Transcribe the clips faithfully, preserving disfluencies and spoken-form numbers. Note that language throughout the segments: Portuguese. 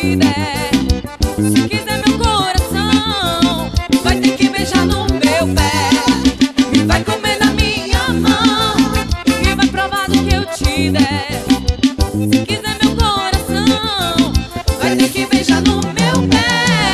te der. Se quiser meu coração, vai ter que beijar no meu pé. E vai comer na minha mão, e vai provar do que eu te der. Se quiser meu coração, vai ter que beijar no meu pé.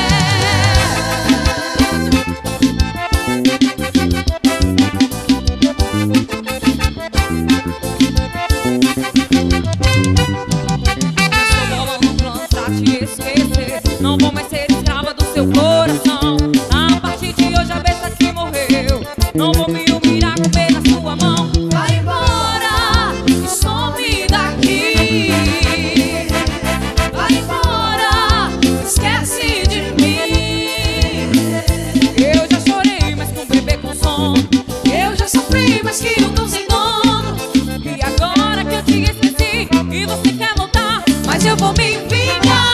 Não vou mais ser escrava do seu coração. A partir de hoje a besta que morreu. Não vou me humilhar com medo na sua mão. Vai embora e some daqui. Vai embora, esquece de mim. Eu já chorei mais que um bebê com sono. Eu já sofri mais que um cão sem dono. E agora que eu te esqueci e você quer voltar, mas eu vou me vingar.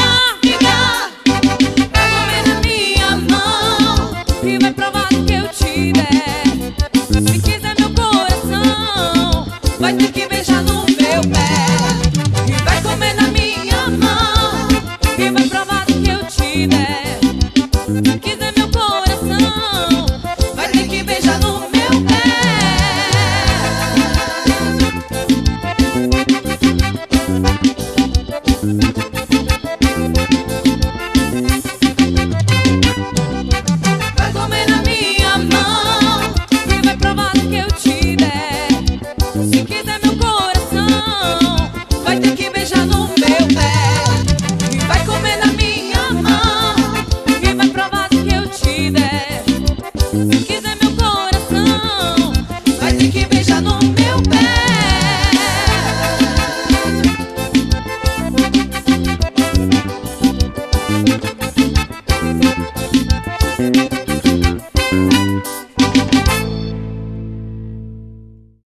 Se quiser meu coração, vai ter que beijar no meu pé. E vai comer na minha mão, e vai provar do que eu te der. Se quiser meu coração, vai ter que beijar no meu pé. Vai comer na minha mão, provar do que eu te der. Se quiser meu coração, vai ter que beijar no meu pé. E vai comer na minha mão, e vai provar do que eu te der. Se quiser meu coração, vai ter que beijar no meu pé.